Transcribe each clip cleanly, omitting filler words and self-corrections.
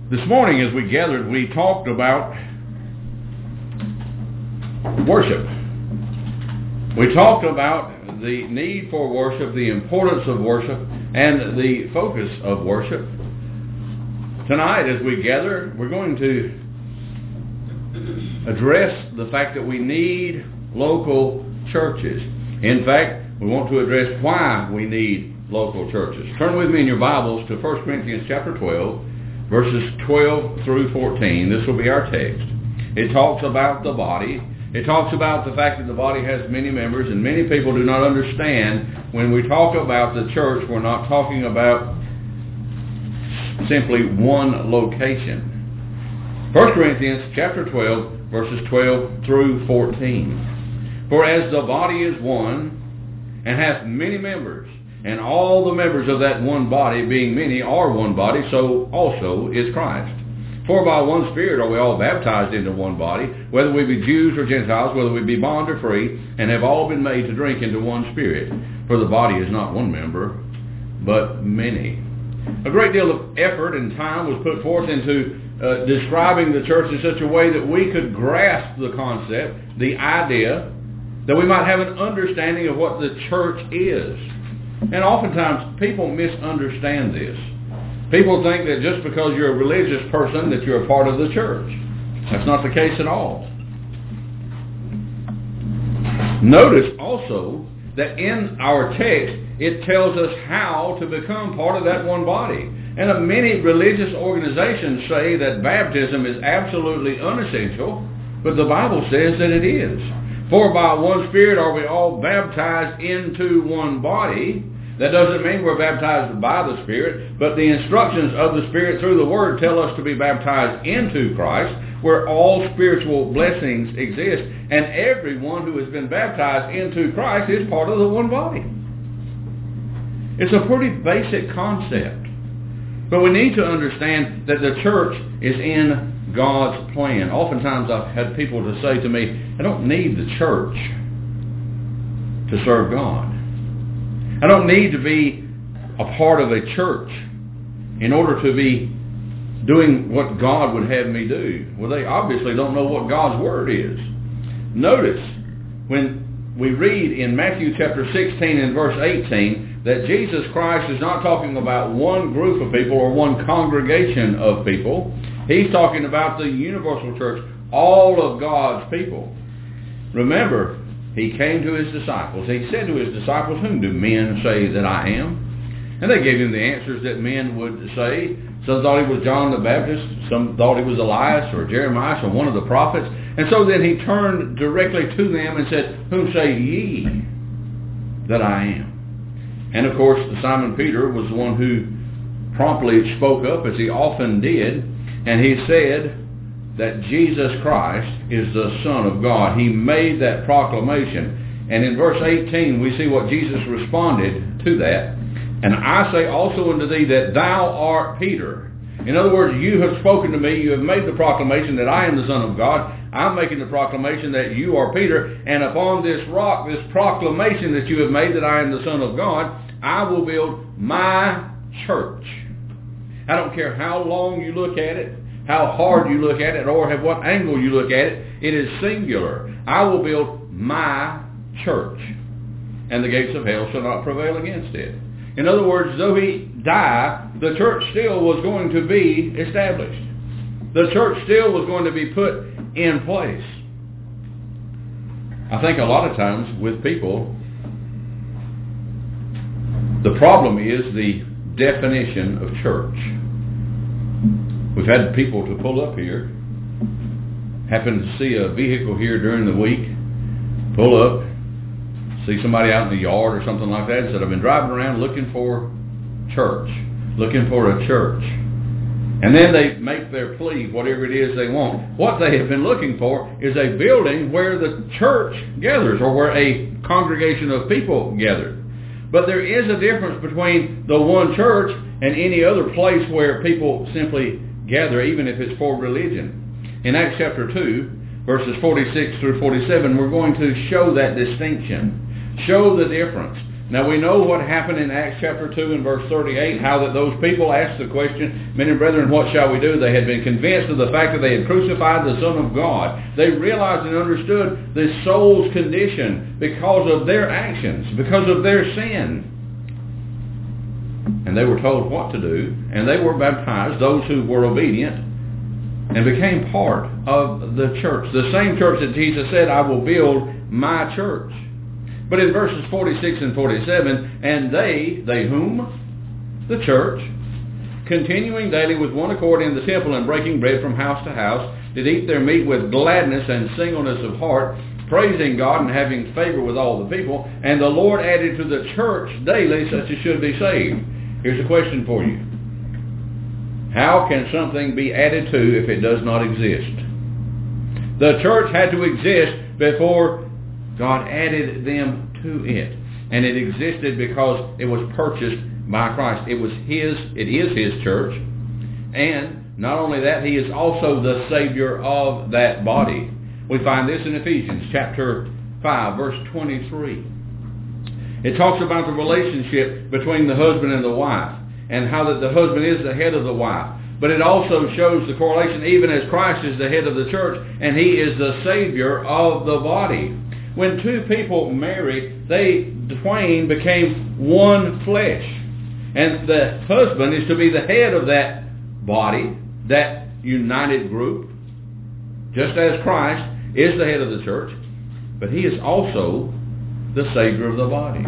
This morning as we gathered, we talked about worship. We talked about the need for worship, the importance of worship, and the focus of worship. Tonight as we gather, we're going to address the fact that we need local churches. In fact, we want to address why we need local churches. Turn with me in your Bibles to 1 Corinthians chapter 12, verses 12 through 14. This will be our text. It talks about the body. It talks about the fact that the body has many members, and many people do not understand when we talk about the church, we're not talking about simply one location. 1 Corinthians chapter 12, verses 12 through 14. For as the body is one, and hath many members, and all the members of that one body, being many, are one body, so also is Christ. For by one Spirit are we all baptized into one body, whether we be Jews or Gentiles, whether we be bond or free, and have all been made to drink into one Spirit. For the body is not one member, but many. A great deal of effort and time was put forth into describing the church in such a way that we could grasp the concept, the idea, that we might have an understanding of what the church is. And oftentimes people misunderstand this. People think that just because you're a religious person that you're a part of the church. That's not the case at all. Notice also that in our text it tells us how to become part of that one body. And many religious organizations say that baptism is absolutely unessential, but the Bible says that it is. For by one Spirit are we all baptized into one body. That doesn't mean we're baptized by the Spirit, but the instructions of the Spirit through the Word tell us to be baptized into Christ, where all spiritual blessings exist. And everyone who has been baptized into Christ is part of the one body. It's a pretty basic concept. But we need to understand that the church is in God's plan. Oftentimes I've had people to say to me, I don't need the church to serve God. I don't need to be a part of a church in order to be doing what God would have me do. Well, they obviously don't know what God's Word is. Notice when we read in Matthew chapter 16 and verse 18 that Jesus Christ is not talking about one group of people or one congregation of people. He's talking about the universal church, all of God's people. Remember, he came to his disciples. He said to his disciples, whom do men say that I am? And they gave him the answers that men would say. Some thought he was John the Baptist. Some thought he was Elias or Jeremiah or one of the prophets. And so then he turned directly to them and said, whom say ye that I am? And of course, Simon Peter was the one who promptly spoke up, as he often did. And he said that Jesus Christ is the Son of God. He made that proclamation. And in verse 18, we see what Jesus responded to that. And I say also unto thee that thou art Peter. In other words, you have spoken to me. You have made the proclamation that I am the Son of God. I'm making the proclamation that you are Peter. And upon this rock, this proclamation that you have made that I am the Son of God, I will build my church. I don't care how long you look at it, how hard you look at it, or at what angle you look at it. It is singular. I will build my church, and the gates of hell shall not prevail against it. In other words, though he died, the church still was going to be established. The church still was going to be put in place. I think a lot of times with people, the problem is the definition of church. We've had people to pull up here, happen to see a vehicle here during the week, pull up, see somebody out in the yard or something like that, and said, I've been driving around looking for church, looking for a church. And then they make their plea, whatever it is they want. What they have been looking for is a building where the church gathers, or where a congregation of people gather. But there is a difference between the one church and any other place where people simply gather, even if it's for religion. In Acts chapter 2, verses 46 through 47, we're going to show that distinction, show the difference. Now we know what happened in Acts chapter 2 and verse 38, how that those people asked the question, "Men and brethren, what shall we do?" They had been convinced of the fact that they had crucified the Son of God. They realized and understood the soul's condition because of their actions, because of their sin. And they were told what to do, and they were baptized, those who were obedient, and became part of the church. The same church that Jesus said, "I will build my church." But in verses 46 and 47, "And they whom? The church, continuing daily with one accord in the temple and breaking bread from house to house, did eat their meat with gladness and singleness of heart, praising God and having favor with all the people. And the Lord added to the church daily such as should be saved." Here's a question for you. How can something be added to if it does not exist? The church had to exist before God added them to it. And it existed because it was purchased by Christ. It is His church. And not only that, He is also the Savior of that body. We find this in Ephesians chapter 5, verse 23. It talks about the relationship between the husband and the wife, and how that the husband is the head of the wife. But it also shows the correlation, even as Christ is the head of the church, and He is the Savior of the body. When two people marry, they twain became one flesh. And the husband is to be the head of that body, that united group, just as Christ is the head of the church, but He is also the Savior of the body.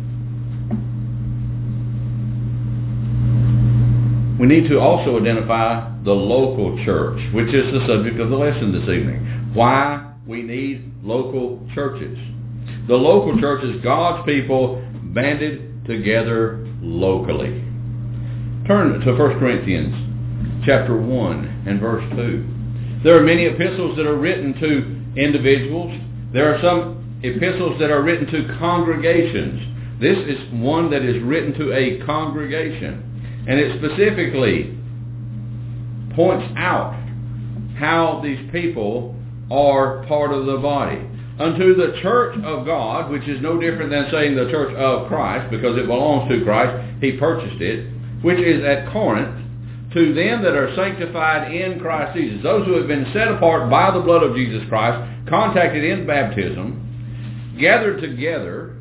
We need to also identify the local church, which is the subject of the lesson this evening. Why we need local churches. The local church is God's people banded together locally. Turn to 1 Corinthians chapter 1 and verse 2. There are many epistles that are written to individuals. There are some epistles that are written to congregations. This is one that is written to a congregation. And it specifically points out how these people are part of the body. Unto the church of God, which is no different than saying the church of Christ, because it belongs to Christ, He purchased it, which is at Corinth, to them that are sanctified in Christ Jesus, those who have been set apart by the blood of Jesus Christ, contacted in baptism, gathered together,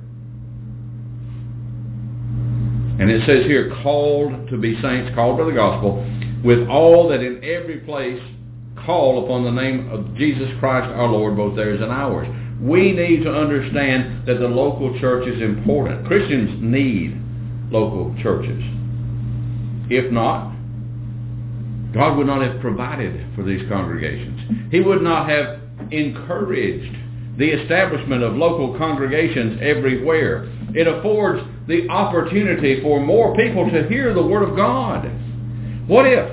and it says here, called to be saints, called by the gospel, with all that in every place call upon the name of Jesus Christ our Lord, both theirs and ours. We need to understand that the local church is important. Christians need local churches. If not, God would not have provided for these congregations. He would not have encouraged the establishment of local congregations everywhere. It affords the opportunity for more people to hear the Word of God. What if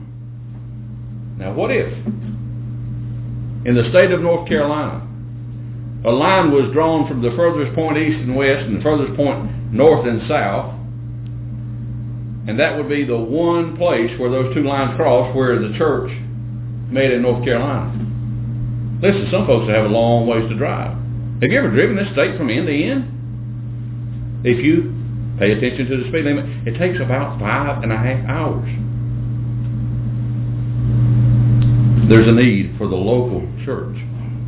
in the state of North Carolina, a line was drawn from the furthest point east and west and the furthest point north and south, and that would be the one place where those two lines crossed, where the church met in North Carolina. Listen, some folks have a long ways to drive. Have you ever driven this state from end to end? If you pay attention to the speed limit, it takes about 5.5 hours. There's a need for the local church.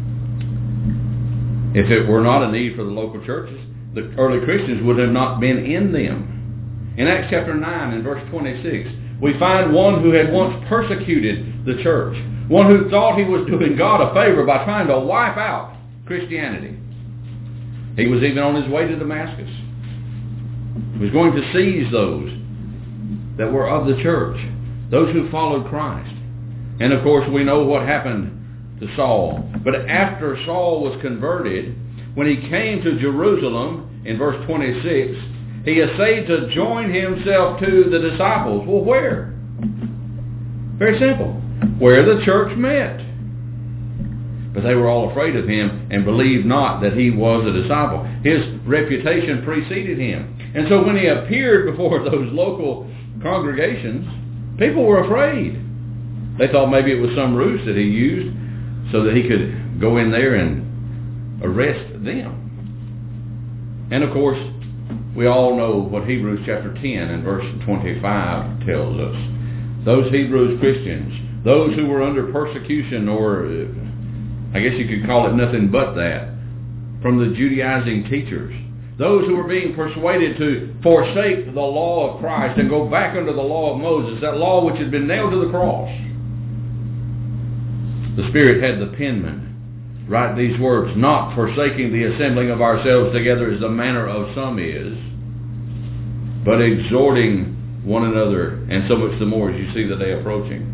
If it were not a need for the local churches, the early Christians would have not been in them. In Acts chapter 9 and verse 26, we find one who had once persecuted the church, one who thought he was doing God a favor by trying to wipe out Christianity. He was even on his way to Damascus. He was going to seize those that were of the church, those who followed Christ. And of course we know what happened to Saul. But after Saul was converted, when he came to Jerusalem, in verse 26, he essayed to join himself to the disciples. Well, where? Very simple. Where the church met. But they were all afraid of him and believed not that he was a disciple. His reputation preceded him. And so when he appeared before those local congregations, people were afraid. They thought maybe it was some ruse that he used so that he could go in there and arrest them. And of course, we all know what Hebrews chapter 10 and verse 25 tells us. Those Hebrews Christians, those who were under persecution, or I guess you could call it nothing but that, from the Judaizing teachers, those who were being persuaded to forsake the law of Christ and go back under the law of Moses, that law which had been nailed to the cross. The Spirit had the penman write these words, not forsaking the assembling of ourselves together as the manner of some is, but exhorting one another, and so much the more as you see the day approaching.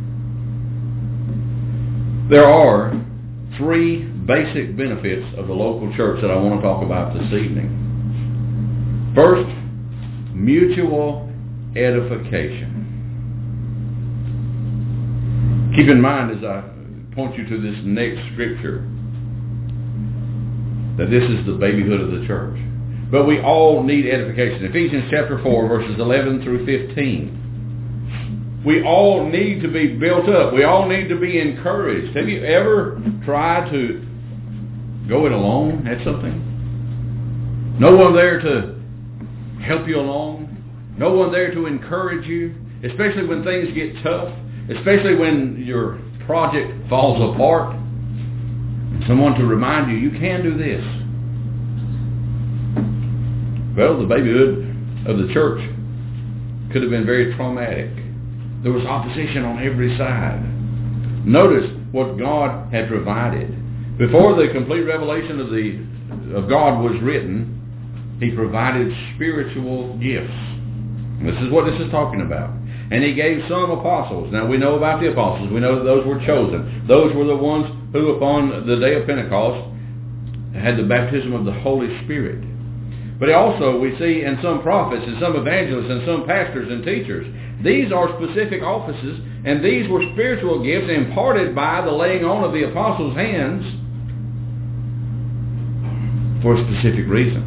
There are 3 basic benefits of the local church that I want to talk about this evening. First, mutual edification. Keep in mind as I point you to this next scripture that this is the babyhood of the church. But we all need edification. Ephesians chapter 4, verses 11 through 15. We all need to be built up. We all need to be encouraged. Have you ever tried to go it alone at something? No one there to help you along. No one there to encourage you, especially when things get tough, especially when your project falls apart. Someone to remind you, you can do this. Well, the babyhood of the church could have been very traumatic. There was opposition on every side. Notice what God had provided. Before the complete revelation of God was written, He provided spiritual gifts. And this is what this is talking about. And He gave some apostles. Now we know about the apostles. We know that those were chosen. Those were the ones who upon the day of Pentecost had the baptism of the Holy Spirit. But also we see in some prophets and some evangelists and some pastors and teachers, these are specific offices, and these were spiritual gifts imparted by the laying on of the apostles' hands for a specific reason.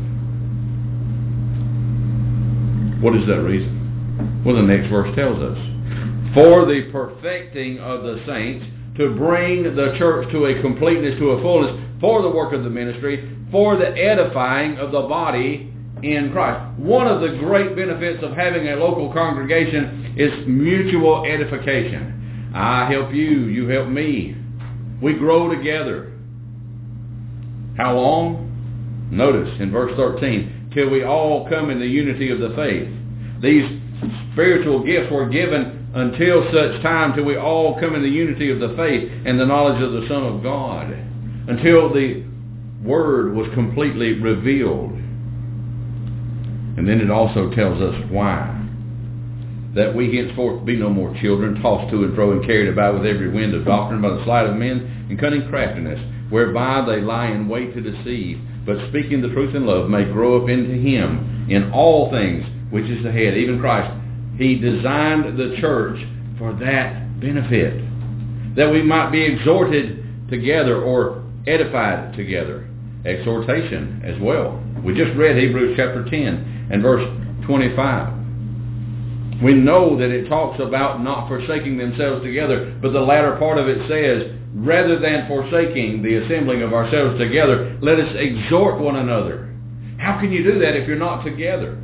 What is that reason? Well, the next verse tells us. For the perfecting of the saints, to bring the church to a completeness, to a fullness, for the work of the ministry, for the edifying of the body in Christ. One of the great benefits of having a local congregation is mutual edification. I help you, you help me. We grow together. How long? Notice in verse 13, till we all come in the unity of the faith. These spiritual gifts were given until such time till we all come in the unity of the faith and the knowledge of the Son of God. Until the Word was completely revealed. And then it also tells us why. That we henceforth be no more children, tossed to and fro and carried about with every wind of doctrine by the sleight of men and cunning craftiness, whereby they lie in wait to deceive, but speaking the truth in love may grow up into Him in all things, which is the head, even Christ. He designed the church for that benefit, that we might be exhorted together or edified together. Exhortation as well. We just read Hebrews chapter 10 and verse 25. We know that it talks about not forsaking themselves together, but the latter part of it says, rather than forsaking the assembling of ourselves together, let us exhort one another. How can you do that if you're not together?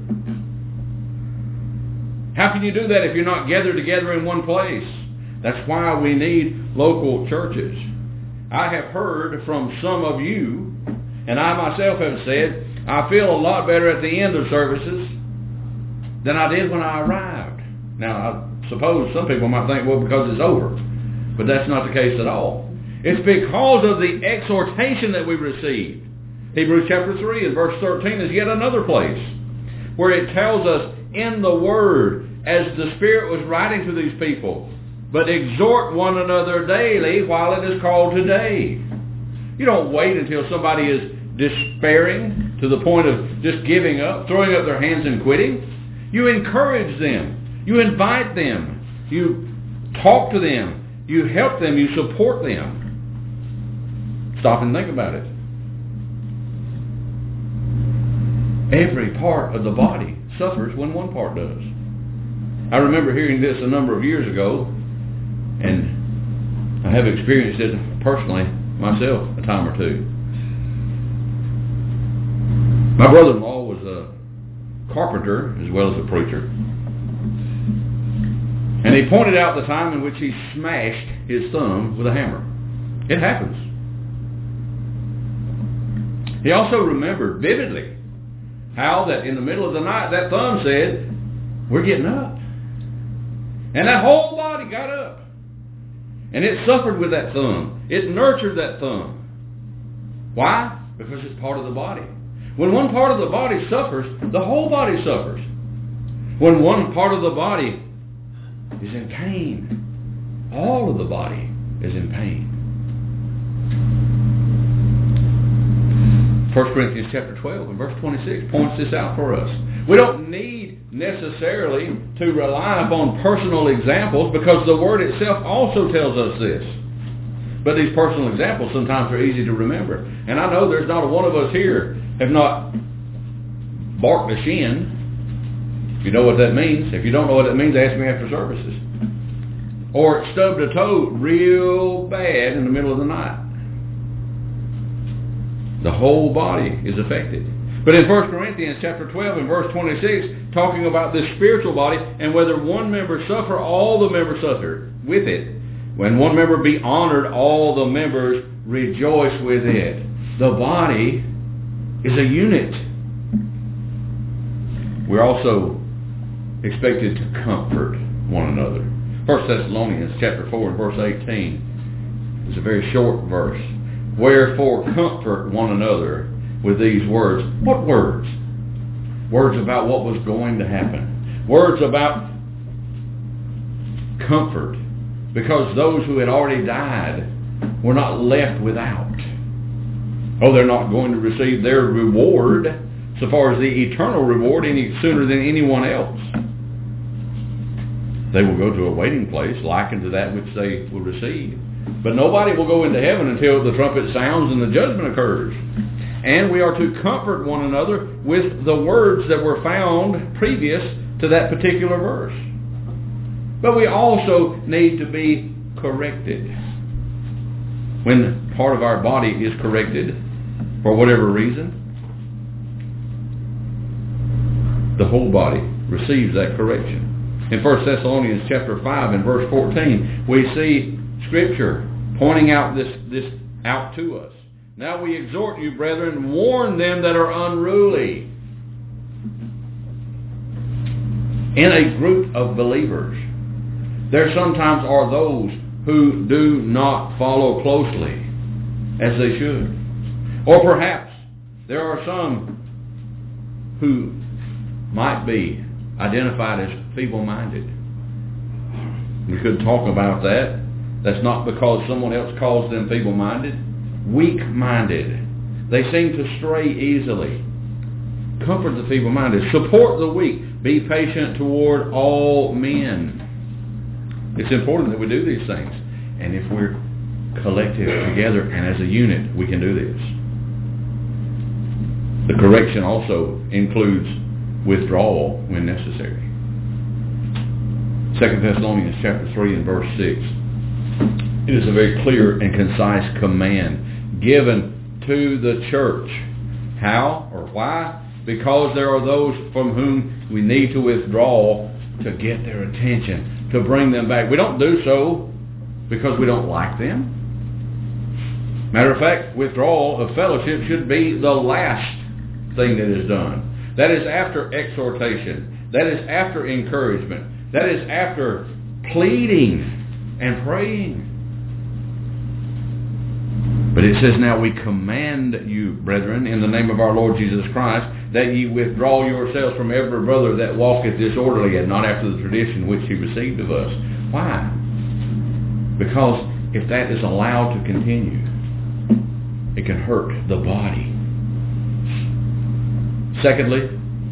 How can you do that if you're not gathered together in one place? That's why we need local churches. I have heard from some of you, and I myself have said, I feel a lot better at the end of services than I did when I arrived. Now, I suppose some people might think, well, because it's over. But that's not the case at all. It's because of the exhortation that we received. Hebrews chapter 3 and verse 13 is yet another place where it tells us in the Word, as the Spirit was writing to these people, but exhort one another daily while it is called today. You don't wait until somebody is despairing to the point of just giving up, throwing up their hands and quitting. You encourage them. You invite them. You talk to them. You help them. You support them. Stop and think about it. Every part of the body suffers when one part does. I remember hearing this a number of years ago, and I have experienced it personally myself a time or two. My brother-in-law was carpenter as well as a preacher. And he pointed out the time in which he smashed his thumb with a hammer. It happens. He also remembered vividly how that in the middle of the night that thumb said, "We're getting up." And that whole body got up. And it suffered with that thumb. It nurtured that thumb. Why? Because it's part of the body. When one part of the body suffers, the whole body suffers. When one part of the body is in pain, all of the body is in pain. 1 Corinthians chapter 12 and verse 26 points this out for us. We don't need necessarily to rely upon personal examples because the Word itself also tells us this. But these personal examples sometimes are easy to remember. And I know there's not a one of us here have not barked a shin. If you know what that means. If you don't know what that means, ask me after services. Or stubbed a toe real bad in the middle of the night. The whole body is affected. But in 1 Corinthians chapter 12 and verse 26, talking about this spiritual body, and whether one member suffer, all the members suffer with it. When one member be honored, all the members rejoice with it. The body is a unit. We're also expected to comfort one another. 1 Thessalonians chapter 4 and verse 18 is a very short verse. Wherefore comfort one another with these words. What words? Words about what was going to happen. Words about comfort. Because those who had already died were not left without. Oh, they're not going to receive their reward, so far as the eternal reward, any sooner than anyone else. They will go to a waiting place likened to that which they will receive. But nobody will go into heaven until the trumpet sounds and the judgment occurs. And we are to comfort one another with the words that were found previous to that particular verse. But we also need to be corrected. When part of our body is corrected, for whatever reason, the whole body receives that correction. In 1 Thessalonians chapter 5 and verse 14, we see Scripture pointing out this out to us. Now we exhort you, brethren, warn them that are unruly. In a group of believers, there sometimes are those who do not follow closely as they should. Or perhaps there are some who might be identified as feeble-minded. We could talk about that. That's not because someone else calls them feeble-minded. Weak-minded. They seem to stray easily. Comfort the feeble-minded. Support the weak. Be patient toward all men. It's important that we do these things. And if we're collective together and as a unit, we can do this. The correction also includes withdrawal when necessary. 2 Thessalonians chapter 3 and verse 6. It is a very clear and concise command given to the church. How or why? Because there are those from whom we need to withdraw to get their attention, to bring them back. We don't do so because we don't like them. Matter of fact, withdrawal of fellowship should be the last thing that is done. That is after exhortation. That is after encouragement. That is after pleading and praying. But it says, now we command you, brethren, in the name of our Lord Jesus Christ, that ye withdraw yourselves from every brother that walketh disorderly and not after the tradition which he received of us. Why? Because if that is allowed to continue, it can hurt the body. Secondly,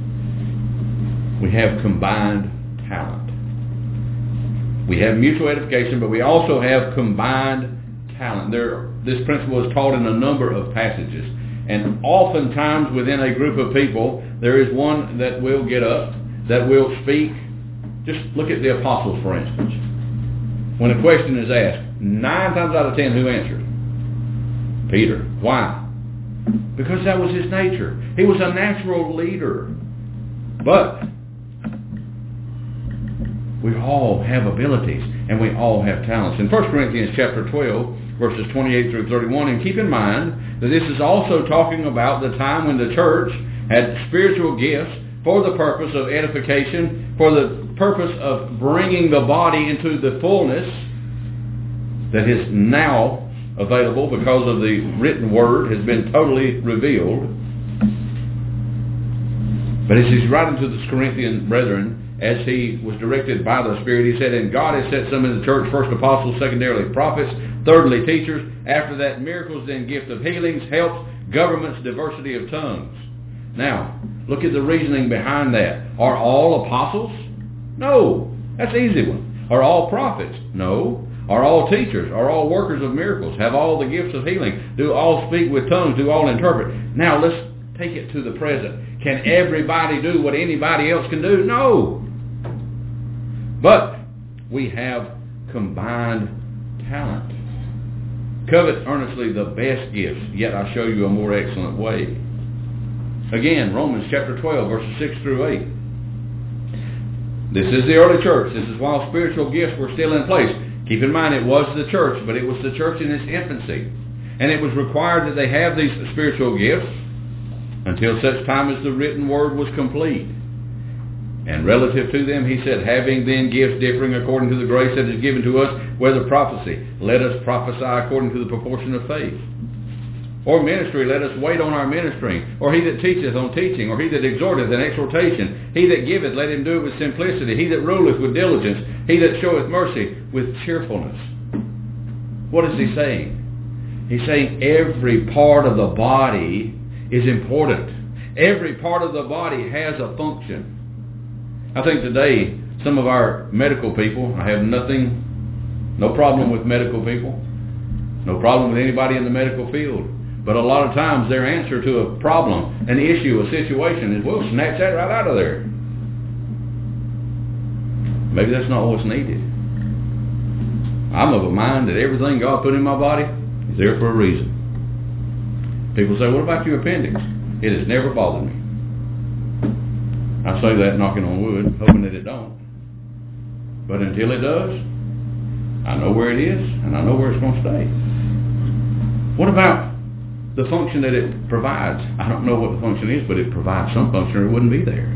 we have combined talent. We have mutual edification, but we also have combined talent. This principle is taught in a number of passages. And oftentimes within a group of people, there is one that will get up, that will speak. Just look at the apostles, for instance. When a question is asked, 9 times out of 10, who answered? Peter. Why? Because that was his nature. He was a natural leader. But we all have abilities and we all have talents. In 1 Corinthians chapter 12, verses 28 through 31, and keep in mind that this is also talking about the time when the church had spiritual gifts for the purpose of edification, for the purpose of bringing the body into the fullness that is now available because of the written word has been totally revealed. But as he's writing to the Corinthian brethren, as he was directed by the Spirit, he said, and God has set some in the church, first apostles, secondarily prophets, thirdly teachers, after that miracles, then gift of healings, helps, governments, diversity of tongues. Now, look at the reasoning behind that. Are all apostles? No. That's an easy one. Are all prophets? No. Are all teachers? Are all workers of miracles? Have all the gifts of healing? Do all speak with tongues? Do all interpret? Now, let's take it to the present. Can everybody do what anybody else can do? No. But we have combined talent. Covet earnestly the best gifts, yet I show you a more excellent way. Again, Romans chapter 12, verses 6 through 8. This is the early church. This is while spiritual gifts were still in place. Keep in mind, it was the church, but it was the church in its infancy. And it was required that they have these spiritual gifts until such time as the written word was complete. And relative to them, he said, having then gifts differing according to the grace that is given to us, whether prophecy, let us prophesy according to the proportion of faith. Or ministry, let us wait on our ministering. Or he that teacheth on teaching. Or he that exhorteth in exhortation. He that giveth, let him do it with simplicity. He that ruleth with diligence. He that showeth mercy with cheerfulness. What is he saying? He's saying every part of the body is important. Every part of the body has a function. I think today, some of our medical people, I have no problem with medical people. No problem with anybody in the medical field. But a lot of times their answer to a problem, an issue, a situation is, we'll snatch that right out of there. Maybe that's not what's needed. I'm of a mind that everything God put in my body is there for a reason. People say, what about your appendix? It has never bothered me. I say that knocking on wood, hoping that it don't. But until it does, I know where it is, and I know where it's going to stay. What about the function that it provides? I don't know what the function is, but it provides some function or it wouldn't be there.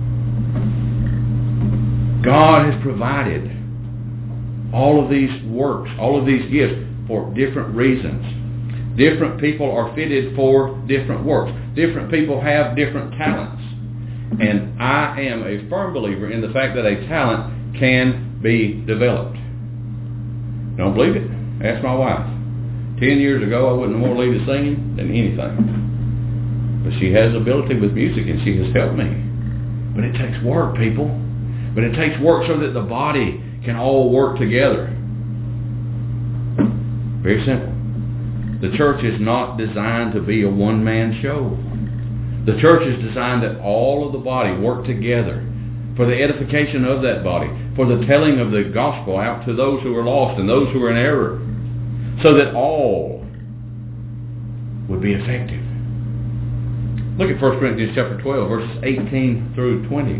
God has provided all of these works, all of these gifts for different reasons. Different people are fitted for different works. Different people have different talents. And I am a firm believer in the fact that a talent can be developed. Don't believe it? Ask my wife. 10 years ago, I wouldn't have more lead to singing than anything. But she has ability with music, and she has helped me. But it takes work, people. But it takes work so that the body can all work together. Very simple. The church is not designed to be a one-man show. The church is designed that all of the body work together for the edification of that body, for the telling of the gospel out to those who are lost and those who are in error, so that all would be effective. Look at 1 Corinthians chapter 12, verses 18 through 20.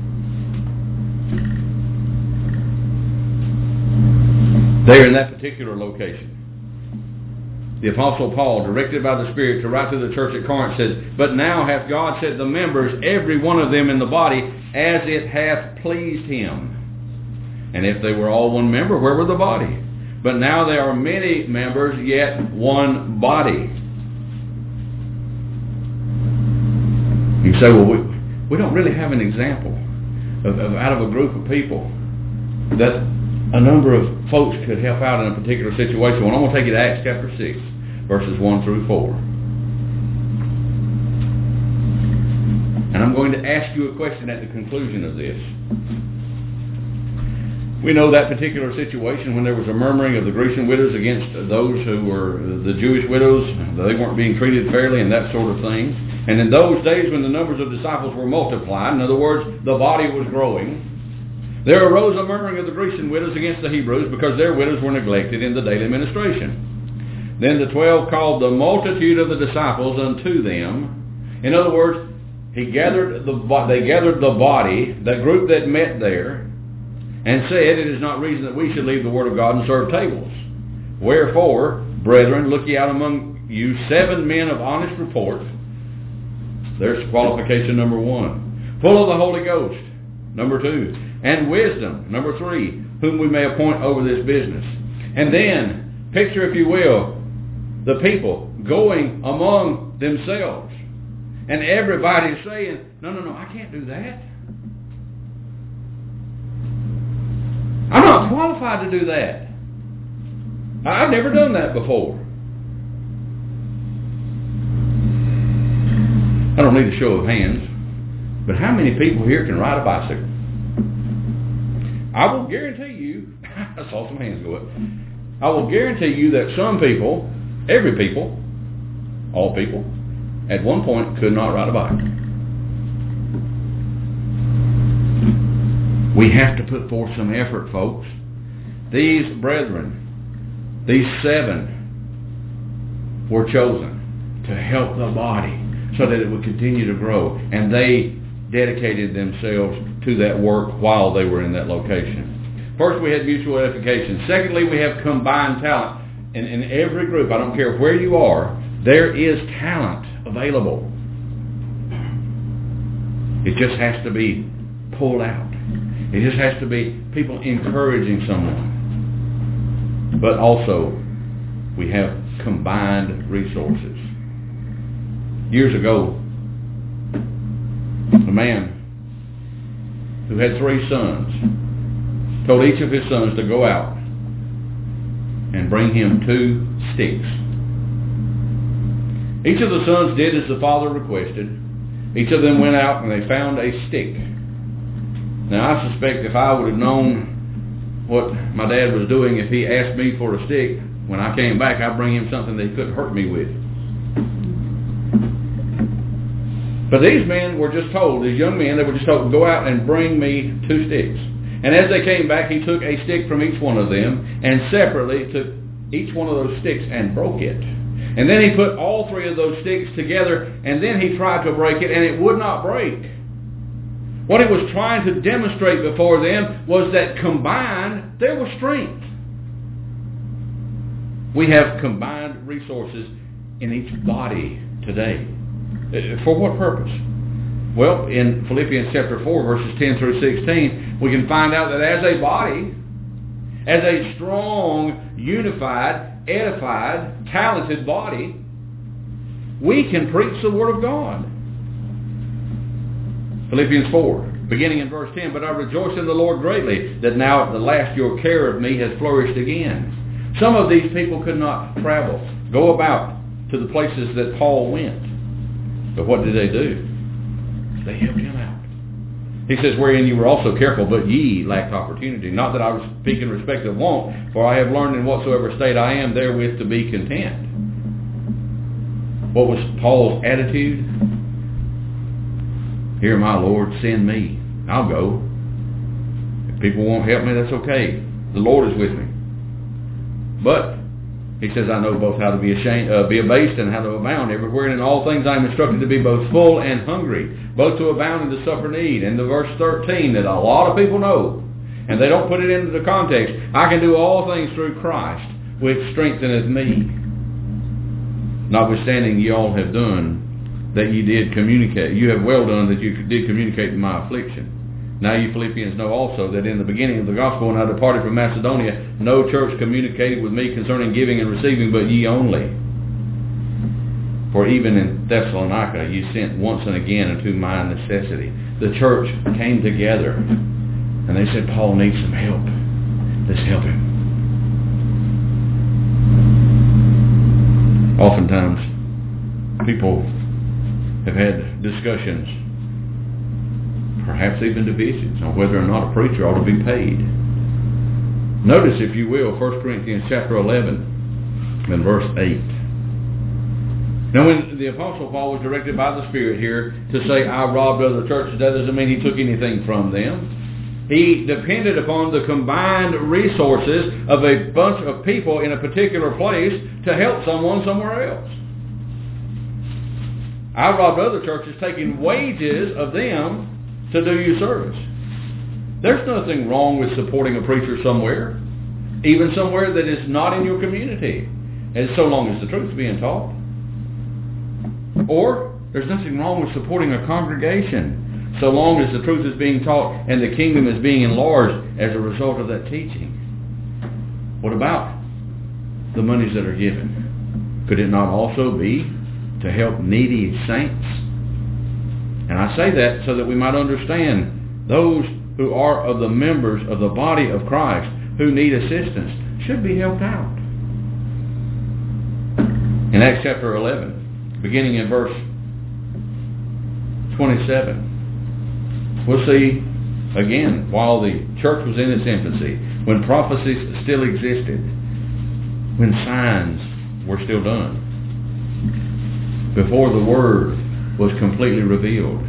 There in that particular location, the Apostle Paul, directed by the Spirit to write to the church at Corinth, says, but now hath God set the members, every one of them in the body, as it hath pleased him. And if they were all one member, where were the body? But now there are many members, yet one body. You say, well, we don't really have an example of out of a group of people that a number of folks could help out in a particular situation. Well, I'm going to take you to Acts chapter 6, verses 1 through 4. And I'm going to ask you a question at the conclusion of this. We know that particular situation when there was a murmuring of the Grecian widows against those who were the Jewish widows. They weren't being treated fairly and that sort of thing. And in those days when the numbers of disciples were multiplied, in other words, the body was growing, there arose a murmuring of the Grecian widows against the Hebrews because their widows were neglected in the daily ministration. Then the 12 called the multitude of the disciples unto them. In other words, They gathered the body, the group that met there, and said, it is not reason that we should leave the word of God and serve tables. Wherefore, brethren, look ye out among you 7 men of honest report. There's qualification number 1. Full of the Holy Ghost, number 2. And wisdom, number 3, whom we may appoint over this business. And then, picture, if you will, the people going among themselves. And everybody's saying, no, I can't do that. I'm not qualified to do that. I've never done that before. I don't need a show of hands, but how many people here can ride a bicycle? I will guarantee you, I saw some hands go up. I will guarantee you that some people, every people, all people, at one point could not ride a bike. We have to put forth some effort, folks. These brethren, these 7 were chosen to help the body so that it would continue to grow. And they dedicated themselves to that work while they were in that location. First, we had mutual edification. Secondly, we have combined talent. In every group, I don't care where you are, there is talent available. It just has to be pulled out. It just has to be people encouraging someone. But also, we have combined resources. Years ago, a man who had 3 sons told each of his sons to go out and bring him 2 sticks. Each of the sons did as the father requested. Each of them went out and they found a stick. Now, I suspect if I would have known what my dad was doing, if he asked me for a stick, when I came back, I'd bring him something that he couldn't hurt me with. But these men were just told, these young men, they were just told, go out and bring me 2 sticks. And as they came back, he took a stick from each one of them and separately took each one of those sticks and broke it. And then he put all 3 of those sticks together, and then he tried to break it, and it would not break. What he was trying to demonstrate before them was that combined, there was strength. We have combined resources in each body today. For what purpose? Well, in Philippians chapter 4, verses 10 through 16, we can find out that as a body, as a strong, unified, edified, talented body, we can preach the Word of God. Philippians 4, beginning in verse 10, but I rejoice in the Lord greatly that now at the last your care of me has flourished again. Some of these people could not travel, go about to the places that Paul went. But what did they do? They helped him out. He says, wherein you were also careful, but ye lacked opportunity. Not that I was speaking in respect of want, for I have learned in whatsoever state I am therewith to be content. What was Paul's attitude? Here, my Lord, send me. I'll go. If people won't help me, that's okay. The Lord is with me. But he says, I know both how to be abased and how to abound everywhere, and in all things I am instructed to be both full and hungry, both to abound and to suffer need. And the verse 13 that a lot of people know, and they don't put it into the context, I can do all things through Christ, which strengtheneth me. Notwithstanding ye all have done that ye did communicate. You have well done that you did communicate my affliction. Now you Philippians know also that in the beginning of the gospel, when I departed from Macedonia, no church communicated with me concerning giving and receiving, but ye only. For even in Thessalonica ye sent once and again unto my necessity. The church came together, and they said, Paul needs some help. Let's help him. Oftentimes, people have had discussions, perhaps even divisions, on whether or not a preacher ought to be paid. Notice, if you will, 1 Corinthians chapter 11 and verse 8. Now, when the Apostle Paul was directed by the Spirit here to say, I robbed other churches, that doesn't mean he took anything from them. He depended upon the combined resources of a bunch of people in a particular place to help someone somewhere else. I've robbed other churches taking wages of them to do you service. There's nothing wrong with supporting a preacher somewhere, even somewhere that is not in your community, and so long as the truth is being taught. Or there's nothing wrong with supporting a congregation, so long as the truth is being taught and the kingdom is being enlarged as a result of that teaching. What about the monies that are given? Could it not also be to help needy saints? And I say that so that we might understand those who are of the members of the body of Christ who need assistance should be helped out. In Acts chapter 11, beginning in verse 27, we'll see again, while the church was in its infancy, when prophecies still existed, when signs were still done, before the word was completely revealed,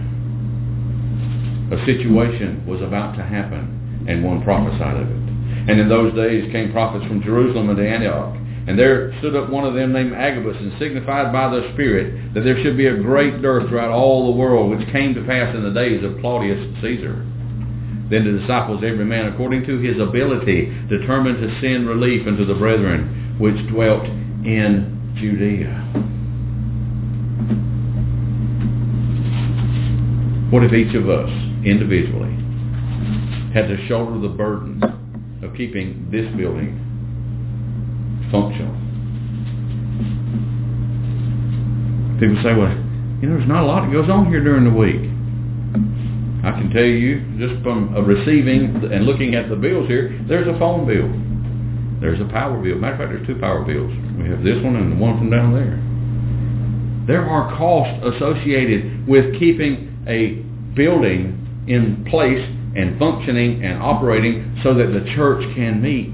a situation was about to happen, and one prophesied of it. And in those days came prophets from Jerusalem and Antioch, and there stood up one of them named Agabus, and signified by the Spirit that there should be a great dearth throughout all the world, which came to pass in the days of Claudius Caesar. Then the disciples, every man according to his ability, determined to send relief unto the brethren which dwelt in Judea. What if each of us, individually, had to shoulder the burden of keeping this building functional? People say, well, there's not a lot that goes on here during the week. I can tell you, just from receiving and looking at the bills here, there's a phone bill. There's a power bill. Matter of fact, there's 2 power bills. We have this one and the one from down there. There are costs associated with keeping a building in place and functioning and operating so that the church can meet.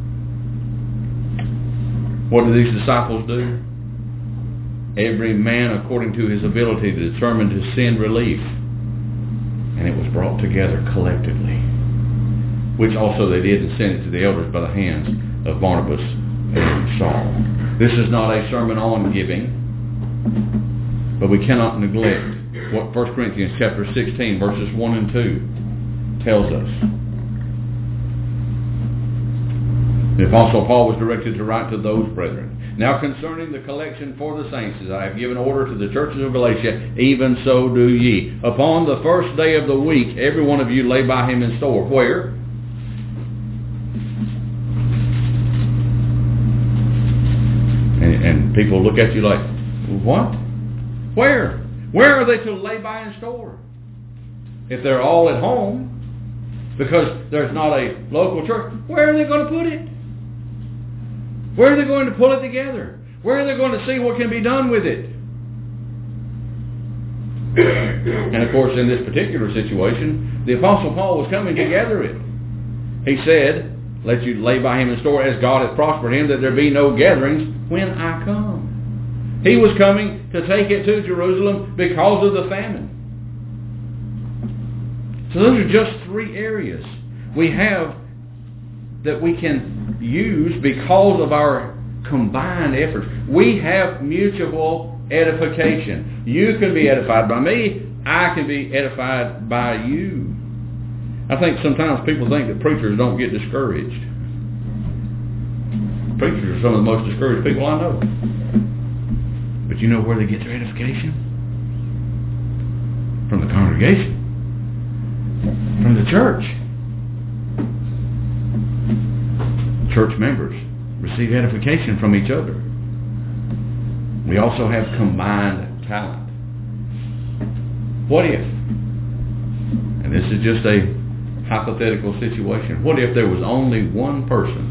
What do these disciples do? Every man according to his ability determined to send relief. And it was brought together collectively, which also they did and sent it to the elders by the hands of Barnabas and Saul. This is not a sermon on giving, but we cannot neglect what 1 Corinthians chapter 16 verses 1 and 2 tells us. The Apostle Paul was directed to write to those brethren, now concerning the collection for the saints, as I have given order to the churches of Galatia, even so do ye. Upon the first day of the week, every one of you lay by him in store. Where? And people look at you like, what? Where? Where are they to lay by in store? If they're all at home, because there's not a local church, where are they going to put it? Where are they going to pull it together? Where are they going to see what can be done with it? And of course, in this particular situation, the Apostle Paul was coming to gather it. He said, let you lay by him in store as God hath prospered him, that there be no gatherings when I come. He was coming to take it to Jerusalem because of the famine. So those are just 3 areas we have that we can use because of our combined efforts. We have mutual edification. You can be edified by me. I can be edified by you. I think sometimes people think that preachers don't get discouraged. Preachers are some of the most discouraged people I know. But you know where they get their edification? From the congregation. From the church. Church members receive edification from each other. We also have combined talent. What if, and this is just a hypothetical situation, what if there was only one person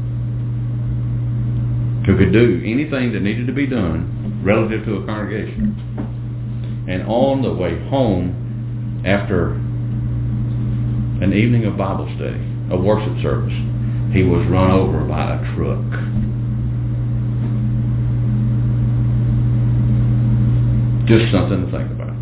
who could do anything that needed to be done relative to a congregation, and on the way home after an evening of Bible study, a worship service, he was run over by a truck? Just something to think about.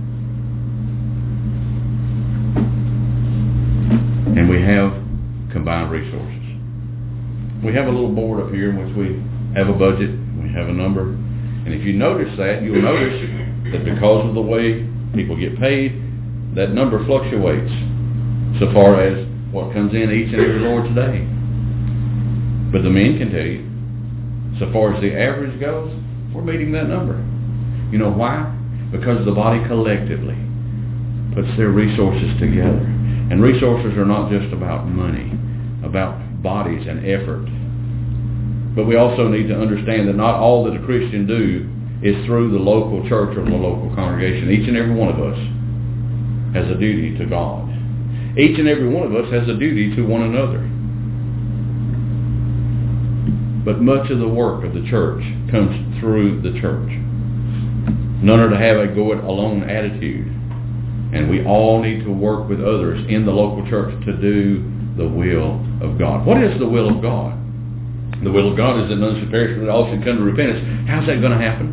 And we have combined resources. We have a little board up here in which we have a budget, we have a number. And if you notice that, you'll notice that because of the way people get paid, that number fluctuates so far as what comes in each and every Lord's Day. But the men can tell you, so far as the average goes, we're meeting that number. You know why? Because the body collectively puts their resources together. And resources are not just about money, about bodies and effort. But we also need to understand that not all that a Christian do is through the local church or the local congregation. Each and every one of us has a duty to God. Each and every one of us has a duty to one another. But much of the work of the church comes through the church. None are to have a go-it-alone attitude. And we all need to work with others in the local church to do the will of God. What is the will of God? The will of God is that none should perish, but all should come to repentance. How's that going to happen?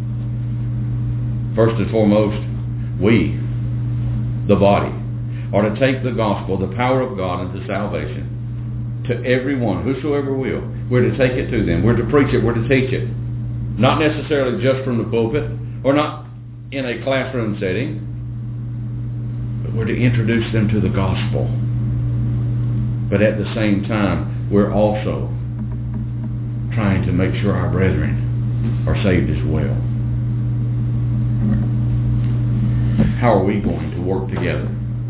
First and foremost, we, the body, are to take the gospel, the power of God unto salvation, to everyone, whosoever will. We're to take it to them. We're to preach it. We're to teach it. Not necessarily just from the pulpit, or not in a classroom setting, but we're to introduce them to the gospel. But at the same time, we're also trying to make sure our brethren are saved as well. How are we going to work together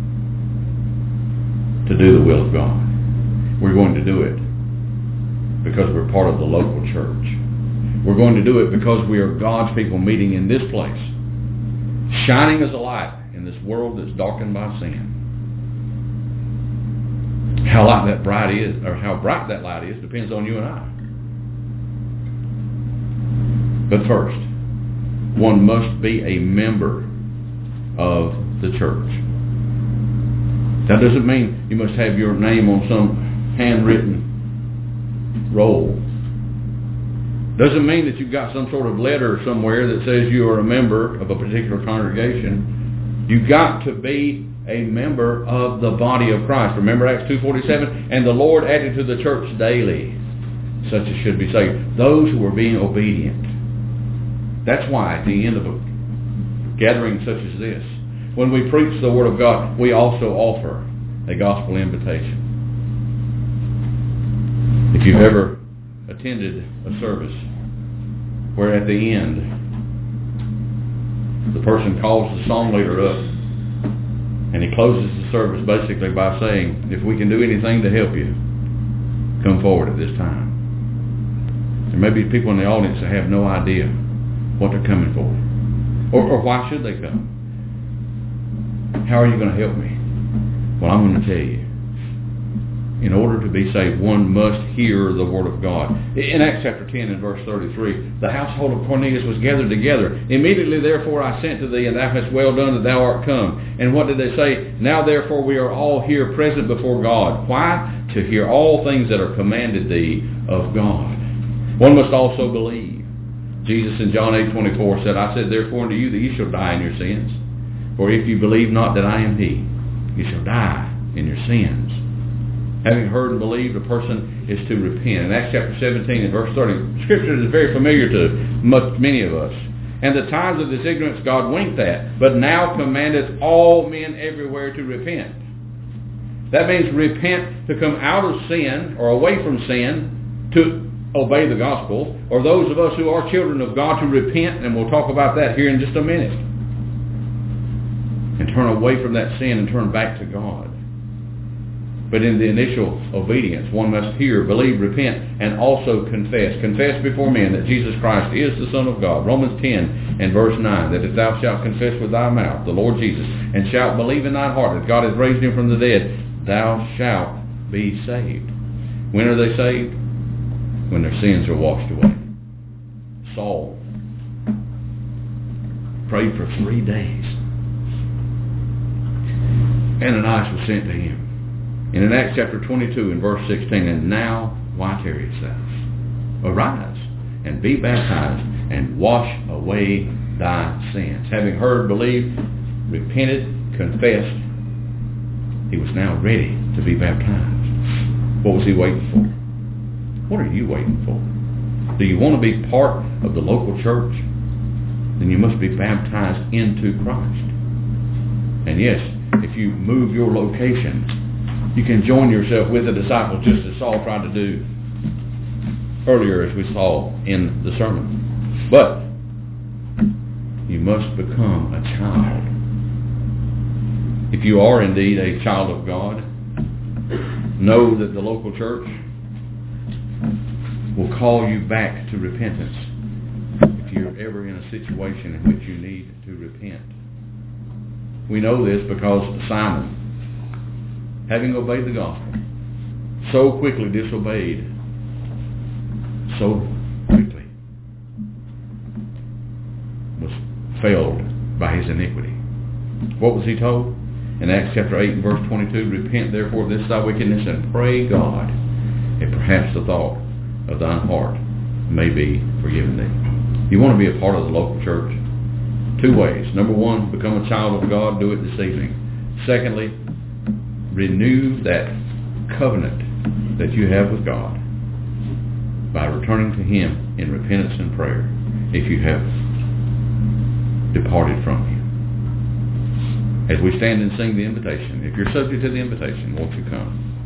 to do the will of God? We're going to do it because we're part of the local church. We're going to do it because we are God's people meeting in this place, shining as a light in this world that's darkened by sin. How light that bright is, or how bright that light is, depends on you and I. But first, one must be a member of the church. That doesn't mean you must have your name on some handwritten roll. Doesn't mean that you've got some sort of letter somewhere that says you are a member of a particular congregation. You've got to be a member of the body of Christ. Remember Acts 2:47? And the Lord added to the church daily such as should be saved. Those who are being obedient. That's why at the end of a gathering such as this, when we preach the Word of God, we also offer a gospel invitation. If you've ever attended a service where at the end the person calls the song leader up and he closes the service basically by saying, if we can do anything to help you, come forward at this time. There may be people in the audience that have no idea what they're coming for. Or why should they come? How are you going to help me? Well, I'm going to tell you. In order to be saved, one must hear the Word of God. In Acts chapter 10 and verse 33, the household of Cornelius was gathered together. Immediately, therefore, I sent to thee, and thou hast well done that thou art come. And what did they say? Now, therefore, we are all here present before God. Why? To hear all things that are commanded thee of God. One must also believe. Jesus in John 8:24 said, I said therefore unto you that ye shall die in your sins. For if you believe not that I am He, you shall die in your sins. Having heard and believed, a person is to repent. In Acts chapter 17 and verse 30, Scripture is very familiar to many of us. And the times of this ignorance God winked at, but now commandeth all men everywhere to repent. That means repent to come out of sin or away from sin to obey the gospel, or those of us who are children of God to repent, and we'll talk about that here in just a minute, and turn away from that sin and turn back to God. But in the initial obedience, one must hear, believe, repent, and also confess. Confess before men that Jesus Christ is the Son of God. Romans 10 and verse 9, that if thou shalt confess with thy mouth the Lord Jesus, and shalt believe in thine heart that God hath raised him from the dead, thou shalt be saved. When are they saved? When their sins are washed away. Saul prayed for 3 days. Ananias was sent to him. And in Acts chapter 22 and verse 16, and now why tarriest thou? Arise and be baptized and wash away thy sins. Having heard, believed, repented, confessed, he was now ready to be baptized. What was he waiting for? What are you waiting for? Do you want to be part of the local church? then you must be baptized into Christ. And yes, if you move your location, you can join yourself with the disciples just as Saul tried to do earlier, as we saw in the sermon. But you must become a child. If you are indeed a child of God, know that the local church will call you back to repentance if you're ever in a situation in which you need to repent. We know this because Simon, having obeyed the gospel, so quickly disobeyed, so quickly was failed by his iniquity. What was he told? In Acts chapter 8 and verse 22, repent therefore of this thy wickedness and pray God, and perhaps the thought of thine heart may be forgiven thee. You want to be a part of the local church? Two ways. Number one, become a child of God. Do it this evening. Secondly, renew that covenant that you have with God by returning to Him in repentance and prayer if you have departed from Him. As we stand and sing the invitation, if you're subject to the invitation, won't you come?